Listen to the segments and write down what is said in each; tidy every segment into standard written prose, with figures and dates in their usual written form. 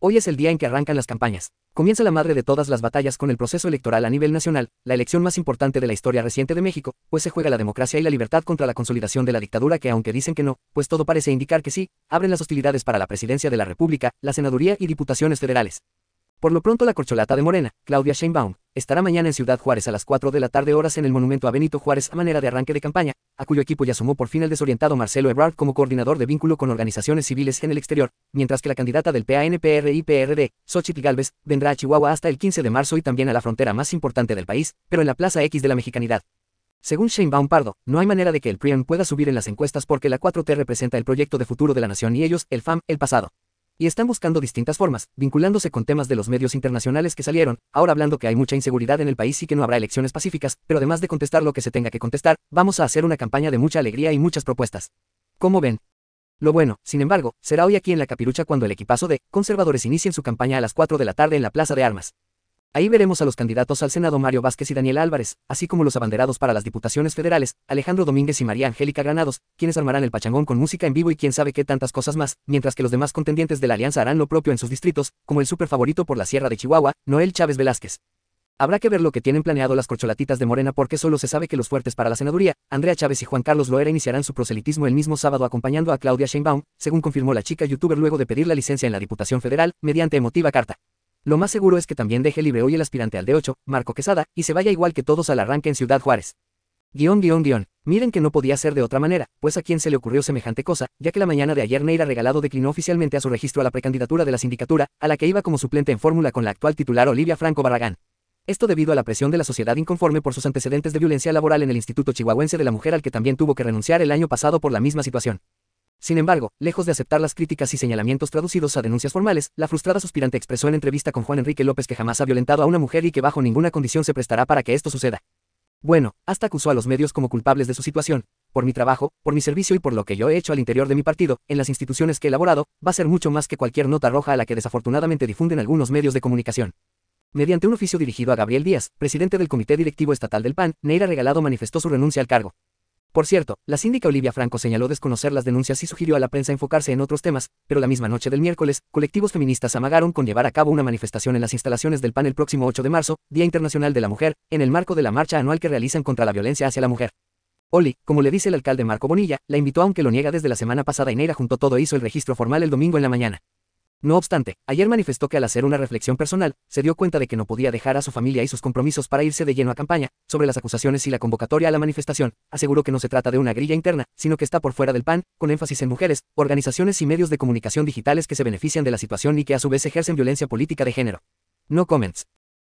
Hoy es el día en que arrancan las campañas. Comienza la madre de todas las batallas con el proceso electoral a nivel nacional, la elección más importante de la historia reciente de México, pues se juega la democracia y la libertad contra la consolidación de la dictadura que, aunque dicen que no, pues todo parece indicar que sí, abren las hostilidades para la presidencia de la República, la senaduría y diputaciones federales. Por lo pronto la corcholata de Morena, Claudia Sheinbaum, estará mañana en Ciudad Juárez a las 4 de la tarde horas en el monumento a Benito Juárez a manera de arranque de campaña, a cuyo equipo ya sumó por fin el desorientado Marcelo Ebrard como coordinador de vínculo con organizaciones civiles en el exterior, mientras que la candidata del PAN-PRI-PRD, Xóchitl Gálvez, vendrá a Chihuahua hasta el 15 de marzo y también a la frontera más importante del país, pero en la Plaza X de la Mexicanidad. Según Sheinbaum Pardo, no hay manera de que el PRIAN pueda subir en las encuestas porque la 4T representa el proyecto de futuro de la nación y ellos, el FAM, el pasado. Y están buscando distintas formas, vinculándose con temas de los medios internacionales que salieron, ahora hablando que hay mucha inseguridad en el país y que no habrá elecciones pacíficas, pero además de contestar lo que se tenga que contestar, vamos a hacer una campaña de mucha alegría y muchas propuestas. ¿Cómo ven? Lo bueno, sin embargo, será hoy aquí en La Capirucha cuando el equipazo de conservadores inicien su campaña a las 4 de la tarde en la Plaza de Armas. Ahí veremos a los candidatos al Senado Mario Vázquez y Daniel Álvarez, así como los abanderados para las diputaciones federales, Alejandro Domínguez y María Angélica Granados, quienes armarán el pachangón con música en vivo y quién sabe qué tantas cosas más, mientras que los demás contendientes de la alianza harán lo propio en sus distritos, como el súper favorito por la Sierra de Chihuahua, Noel Chávez Velázquez. Habrá que ver lo que tienen planeado las corcholatitas de Morena porque solo se sabe que los fuertes para la senaduría, Andrea Chávez y Juan Carlos Loera iniciarán su proselitismo el mismo sábado acompañando a Claudia Sheinbaum, según confirmó la chica youtuber luego de pedir la licencia en la Diputación Federal, mediante emotiva carta. Lo más seguro es que también deje libre hoy el aspirante al D8, Marco Quesada, y se vaya igual que todos al arranque en Ciudad Juárez. Miren que no podía ser de otra manera, pues a quién se le ocurrió semejante cosa, ya que la mañana de ayer Neira Regalado declinó oficialmente a su registro a la precandidatura de la sindicatura, a la que iba como suplente en fórmula con la actual titular Olivia Franco Barragán. Esto debido a la presión de la sociedad inconforme por sus antecedentes de violencia laboral en el Instituto Chihuahuense de la Mujer al que también tuvo que renunciar el año pasado por la misma situación. Sin embargo, lejos de aceptar las críticas y señalamientos traducidos a denuncias formales, la frustrada suspirante expresó en entrevista con Juan Enrique López que jamás ha violentado a una mujer y que bajo ninguna condición se prestará para que esto suceda. Bueno, hasta acusó a los medios como culpables de su situación. Por mi trabajo, por mi servicio y por lo que yo he hecho al interior de mi partido, en las instituciones que he elaborado, va a ser mucho más que cualquier nota roja a la que desafortunadamente difunden algunos medios de comunicación. Mediante un oficio dirigido a Gabriel Díaz, presidente del Comité Directivo Estatal del PAN, Neira Regalado manifestó su renuncia al cargo. Por cierto, la síndica Olivia Franco señaló desconocer las denuncias y sugirió a la prensa enfocarse en otros temas, pero la misma noche del miércoles, colectivos feministas amagaron con llevar a cabo una manifestación en las instalaciones del PAN el próximo 8 de marzo, Día Internacional de la Mujer, en el marco de la marcha anual que realizan contra la violencia hacia la mujer. Oli, como le dice el alcalde Marco Bonilla, la invitó aunque lo niega desde la semana pasada y Neira juntó todo e hizo el registro formal el domingo en la mañana. No obstante, ayer manifestó que al hacer una reflexión personal, se dio cuenta de que no podía dejar a su familia y sus compromisos para irse de lleno a campaña. Sobre las acusaciones y la convocatoria a la manifestación, aseguró que no se trata de una grilla interna, sino que está por fuera del PAN, con énfasis en mujeres, organizaciones y medios de comunicación digitales que se benefician de la situación y que a su vez ejercen violencia política de género. No comments.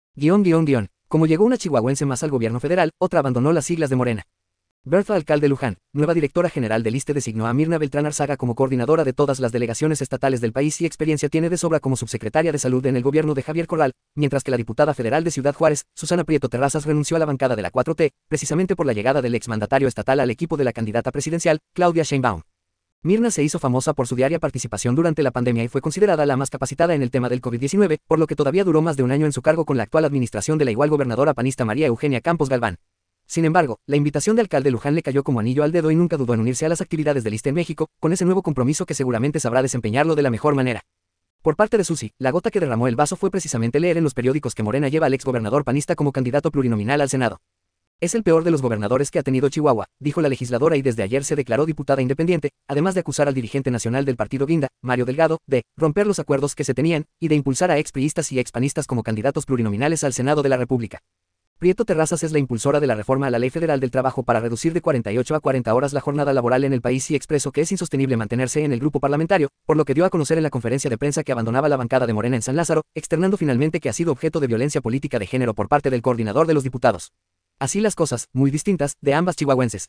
Como llegó una chihuahuense más al gobierno federal, otra abandonó las siglas de Morena. Bertha Alcalde Luján, nueva directora general del ISSSTE, designó a Mirna Beltrán Arzaga como coordinadora de todas las delegaciones estatales del país y experiencia tiene de sobra como subsecretaria de Salud en el gobierno de Javier Corral, mientras que la diputada federal de Ciudad Juárez, Susana Prieto Terrazas, renunció a la bancada de la 4T, precisamente por la llegada del exmandatario estatal al equipo de la candidata presidencial, Claudia Sheinbaum. Mirna se hizo famosa por su diaria participación durante la pandemia y fue considerada la más capacitada en el tema del COVID-19, por lo que todavía duró más de un año en su cargo con la actual administración de la igual gobernadora panista María Eugenia Campos Galván. Sin embargo, la invitación de alcalde Luján le cayó como anillo al dedo y nunca dudó en unirse a las actividades del ISSSTE en México, con ese nuevo compromiso que seguramente sabrá desempeñarlo de la mejor manera. Por parte de Susi, la gota que derramó el vaso fue precisamente leer en los periódicos que Morena lleva al exgobernador panista como candidato plurinominal al Senado. Es el peor de los gobernadores que ha tenido Chihuahua, dijo la legisladora y desde ayer se declaró diputada independiente, además de acusar al dirigente nacional del partido Guinda, Mario Delgado, de romper los acuerdos que se tenían y de impulsar a expriistas y expanistas como candidatos plurinominales al Senado de la República. Prieto Terrazas es la impulsora de la reforma a la Ley Federal del Trabajo para reducir de 48 a 40 horas la jornada laboral en el país y expresó que es insostenible mantenerse en el grupo parlamentario, por lo que dio a conocer en la conferencia de prensa que abandonaba la bancada de Morena en San Lázaro, externando finalmente que ha sido objeto de violencia política de género por parte del coordinador de los diputados. Así las cosas, muy distintas, de ambas chihuahuenses.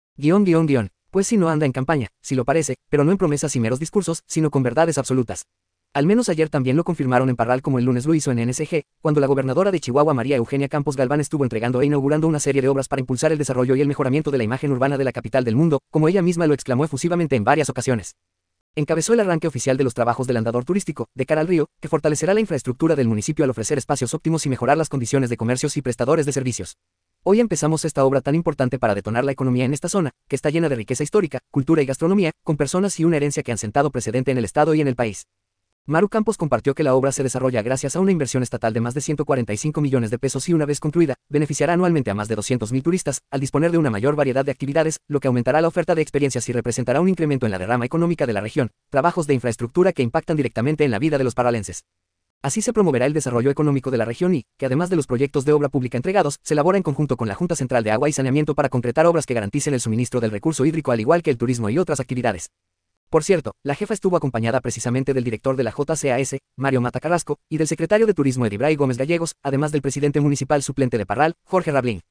Pues si no anda en campaña, si lo parece, pero no en promesas y meros discursos, sino con verdades absolutas. Al menos ayer también lo confirmaron en Parral como el lunes lo hizo en NSG, cuando la gobernadora de Chihuahua María Eugenia Campos Galván estuvo entregando e inaugurando una serie de obras para impulsar el desarrollo y el mejoramiento de la imagen urbana de la capital del mundo, como ella misma lo exclamó efusivamente en varias ocasiones. Encabezó el arranque oficial de los trabajos del andador turístico, de cara al río, que fortalecerá la infraestructura del municipio al ofrecer espacios óptimos y mejorar las condiciones de comercios y prestadores de servicios. Hoy empezamos esta obra tan importante para detonar la economía en esta zona, que está llena de riqueza histórica, cultura y gastronomía, con personas y una herencia que han sentado precedente en el estado y en el país. Maru Campos compartió que la obra se desarrolla gracias a una inversión estatal de más de 145 millones de pesos y una vez concluida, beneficiará anualmente a más de 200.000 turistas, al disponer de una mayor variedad de actividades, lo que aumentará la oferta de experiencias y representará un incremento en la derrama económica de la región, trabajos de infraestructura que impactan directamente en la vida de los parralenses. Así se promoverá el desarrollo económico de la región y, que además de los proyectos de obra pública entregados, se elabora en conjunto con la Junta Central de Agua y Saneamiento para concretar obras que garanticen el suministro del recurso hídrico al igual que el turismo y otras actividades. Por cierto, la jefa estuvo acompañada precisamente del director de la JCAS, Mario Mata Carrasco, y del secretario de Turismo Edibray Gómez Gallegos, además del presidente municipal suplente de Parral, Jorge Rablín.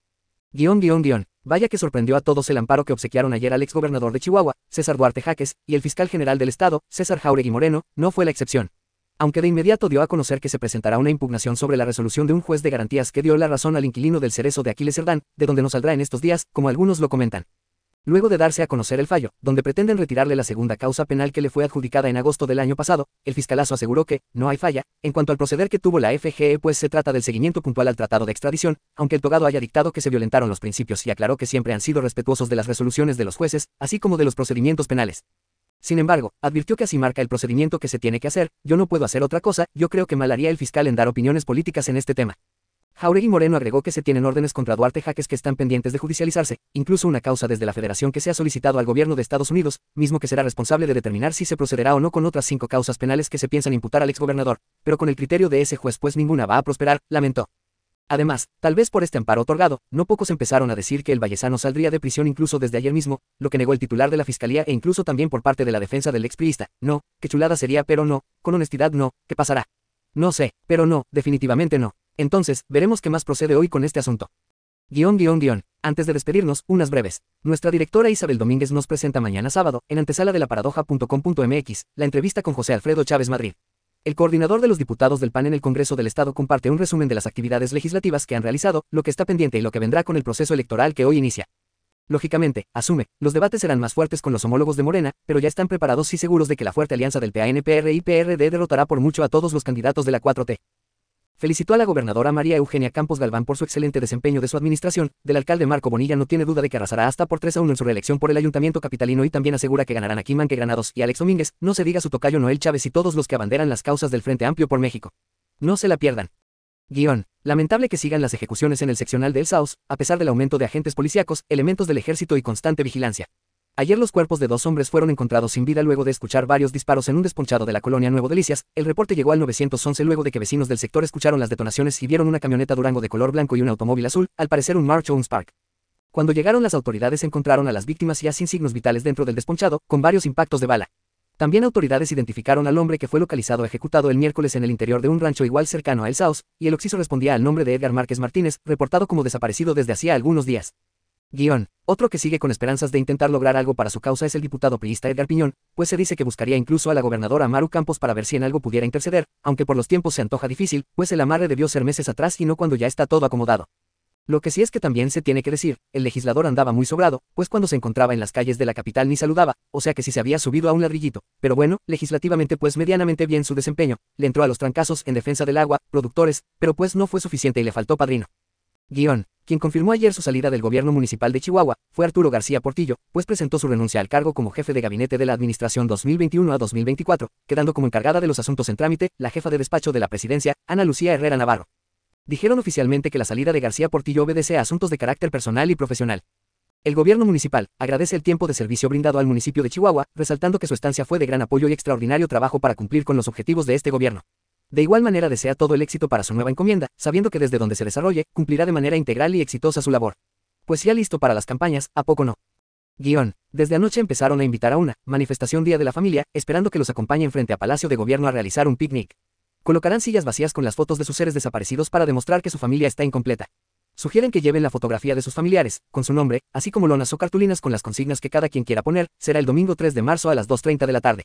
Vaya que sorprendió a todos el amparo que obsequiaron ayer al exgobernador de Chihuahua, César Duarte Jaques, y el fiscal general del estado, César Jáuregui Moreno, no fue la excepción. Aunque de inmediato dio a conocer que se presentará una impugnación sobre la resolución de un juez de garantías que dio la razón al inquilino del Cerezo de Aquiles Cerdán, de donde no saldrá en estos días, como algunos lo comentan. Luego de darse a conocer el fallo, donde pretenden retirarle la segunda causa penal que le fue adjudicada en agosto del año pasado, el fiscalazo aseguró que no hay falla en cuanto al proceder que tuvo la FGE, pues se trata del seguimiento puntual al tratado de extradición, aunque el togado haya dictado que se violentaron los principios y aclaró que siempre han sido respetuosos de las resoluciones de los jueces, así como de los procedimientos penales. Sin embargo, advirtió que así marca el procedimiento que se tiene que hacer, yo no puedo hacer otra cosa, yo creo que mal haría el fiscal en dar opiniones políticas en este tema. Jáuregui Moreno agregó que se tienen órdenes contra Duarte Jaques que están pendientes de judicializarse, incluso una causa desde la Federación que se ha solicitado al gobierno de Estados Unidos, mismo que será responsable de determinar si se procederá o no con otras 5 causas penales que se piensan imputar al exgobernador, pero con el criterio de ese juez pues ninguna va a prosperar, lamentó. Además, tal vez por este amparo otorgado, no pocos empezaron a decir que el vallesano saldría de prisión incluso desde ayer mismo, lo que negó el titular de la fiscalía e incluso también por parte de la defensa del expriista. No, qué chulada sería, pero no, con honestidad no, ¿qué pasará? No sé, pero no, definitivamente no. Entonces, veremos qué más procede hoy con este asunto. Antes de despedirnos, unas breves. Nuestra directora Isabel Domínguez nos presenta mañana sábado, en antesala de laparadoja.com.mx, la entrevista con José Alfredo Chávez Madrid. El coordinador de los diputados del PAN en el Congreso del Estado comparte un resumen de las actividades legislativas que han realizado, lo que está pendiente y lo que vendrá con el proceso electoral que hoy inicia. Lógicamente, asume, los debates serán más fuertes con los homólogos de Morena, pero ya están preparados y seguros de que la fuerte alianza del PAN-PR y PRD derrotará por mucho a todos los candidatos de la 4T. Felicitó a la gobernadora María Eugenia Campos Galván por su excelente desempeño de su administración, del alcalde Marco Bonilla no tiene duda de que arrasará hasta por 3-1 en su reelección por el ayuntamiento capitalino y también asegura que ganarán aquí Manque Granados y Alex Domínguez, no se diga su tocayo Noel Chávez y todos los que abanderan las causas del Frente Amplio por México. No se la pierdan. Lamentable que sigan las ejecuciones en el seccional de El Sauz, a pesar del aumento de agentes policíacos, elementos del ejército y constante vigilancia. Ayer los cuerpos de 2 hombres fueron encontrados sin vida luego de escuchar varios disparos en un desponchado de la colonia Nuevo Delicias. El reporte llegó al 911 luego de que vecinos del sector escucharon las detonaciones y vieron una camioneta Durango de color blanco y un automóvil azul, al parecer un March o un Spark. Cuando llegaron las autoridades encontraron a las víctimas ya sin signos vitales dentro del desponchado, con varios impactos de bala. También autoridades identificaron al hombre que fue localizado ejecutado el miércoles en el interior de un rancho igual cercano a El Sauz, y el occiso respondía al nombre de Edgar Márquez Martínez, reportado como desaparecido desde hacía algunos días. Otro que sigue con esperanzas de intentar lograr algo para su causa es el diputado priista Edgar Piñón, pues se dice que buscaría incluso a la gobernadora Maru Campos para ver si en algo pudiera interceder, aunque por los tiempos se antoja difícil, pues el amarre debió ser meses atrás y no cuando ya está todo acomodado. Lo que sí es que también se tiene que decir, el legislador andaba muy sobrado, pues cuando se encontraba en las calles de la capital ni saludaba, o sea que sí se había subido a un ladrillito, pero bueno, legislativamente pues medianamente bien su desempeño, le entró a los trancazos en defensa del agua, productores, pero pues no fue suficiente y le faltó padrino. Quien confirmó ayer su salida del gobierno municipal de Chihuahua, fue Arturo García Portillo, pues presentó su renuncia al cargo como jefe de gabinete de la administración 2021 a 2024, quedando como encargada de los asuntos en trámite, la jefa de despacho de la presidencia, Ana Lucía Herrera Navarro. Dijeron oficialmente que la salida de García Portillo obedece a asuntos de carácter personal y profesional. El gobierno municipal agradece el tiempo de servicio brindado al municipio de Chihuahua, resaltando que su estancia fue de gran apoyo y extraordinario trabajo para cumplir con los objetivos de este gobierno. De igual manera desea todo el éxito para su nueva encomienda, sabiendo que desde donde se desarrolle, cumplirá de manera integral y exitosa su labor. Pues ya listo para las campañas, ¿a poco no? Desde anoche empezaron a invitar a una manifestación Día de la Familia, esperando que los acompañen frente a Palacio de Gobierno a realizar un picnic. Colocarán sillas vacías con las fotos de sus seres desaparecidos para demostrar que su familia está incompleta. Sugieren que lleven la fotografía de sus familiares, con su nombre, así como lonas o cartulinas con las consignas que cada quien quiera poner. Será el domingo 3 de marzo a las 2:30 de la tarde.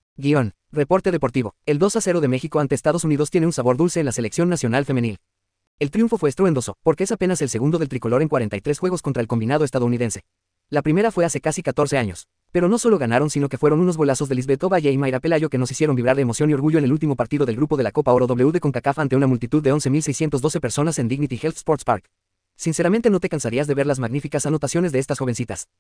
Reporte deportivo. El 2-0 de México ante Estados Unidos tiene un sabor dulce en la selección nacional femenil. El triunfo fue estruendoso, porque es apenas el segundo del tricolor en 43 juegos contra el combinado estadounidense. La primera fue hace casi 14 años. Pero no solo ganaron, sino que fueron unos golazos de Lisbeth Ovalle y Mayra Pelayo que nos hicieron vibrar de emoción y orgullo en el último partido del grupo de la Copa Oro W de CONCACAF ante una multitud de 11.612 personas en Dignity Health Sports Park. Sinceramente no te cansarías de ver las magníficas anotaciones de estas jovencitas.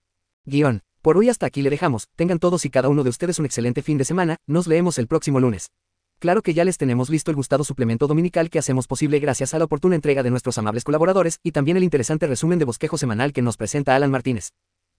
Por hoy hasta aquí le dejamos, tengan todos y cada uno de ustedes un excelente fin de semana, nos leemos el próximo lunes. Claro que ya les tenemos listo el gustado suplemento dominical que hacemos posible gracias a la oportuna entrega de nuestros amables colaboradores y también el interesante resumen de bosquejo semanal que nos presenta Alan Martínez.